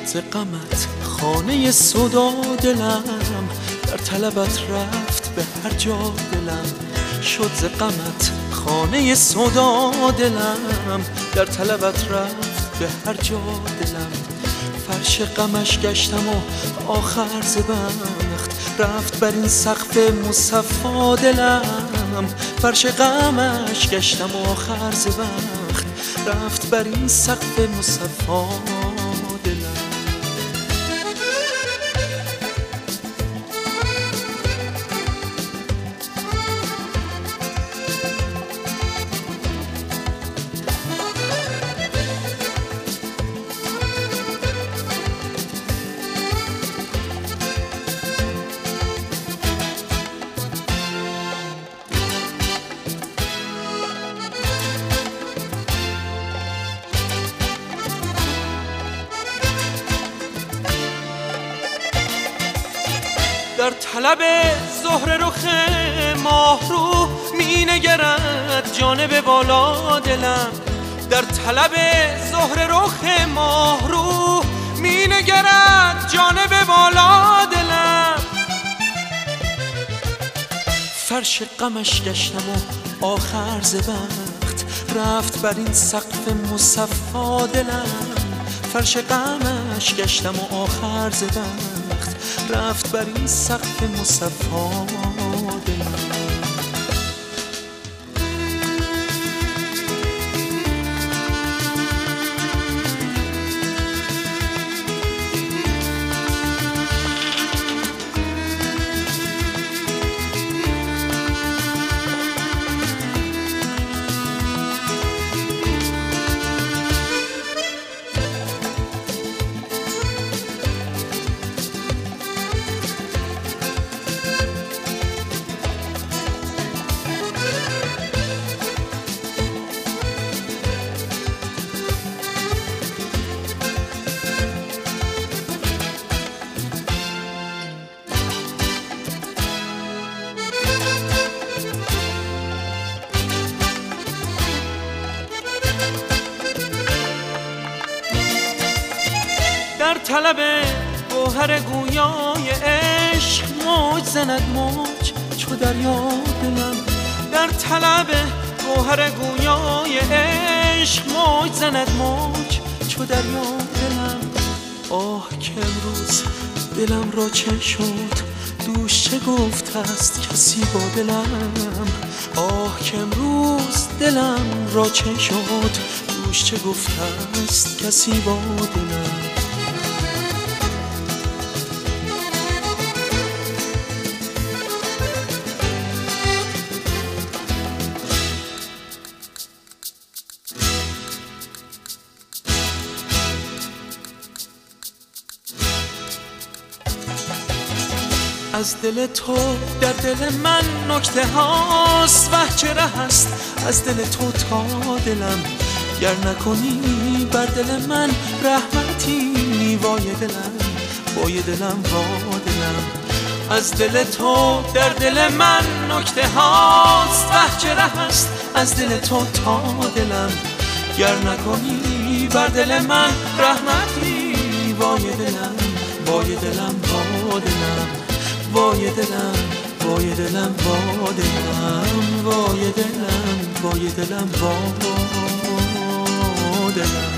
ز غمت خانه سودا دلم، در طلبت رفت به هر جا دلم. شد ز غمت خانه سودا دلم، در طلبت رفت به هر جا دلم. فرش غمش گشتم و آخر ز بخت رفت بر این سقف مصفا دلم. فرش غمش گشتم و آخر ز بخت رفت بر این سقف مصفا دلم. در طلب زهر رخ ماه رو می نگرد جانب بالا دلم. در طلب زهر رخ ماه رو می نگرد جانب بالا دلم. فرش غمش گشتم و آخر ز بخت رفت بر این سقف مصفا دلم. فرش غمش گشتم و آخر ز بخت رفت بر این سقف مصفا دلم. در طلب گوهر گویای عشق موج زند موج چو دریا دلم. در طلب گوهر گویای عشق موج زند موج چو دریا دلم. آه که امروز دلم را چه شد دوش چه گفته است کسی با دلم. آه که امروز دلم را چه شد دوش چه گفته است کسی با دلم. از دل تو در دل من نکته هاست وه چه ره است از دل تو تا دلم. گر نکنی بر دل من رحمتی وای دلم وای دلم وای دلم. از دل تو در دل من نکته هاست وه چه ره است از دل تو تا دلم. گر نکنی بر دل من رحمتی وای دلم وای دلم وای دلم وای دلم وای دلم وای دلم وای دلم وای دلم وای دلم.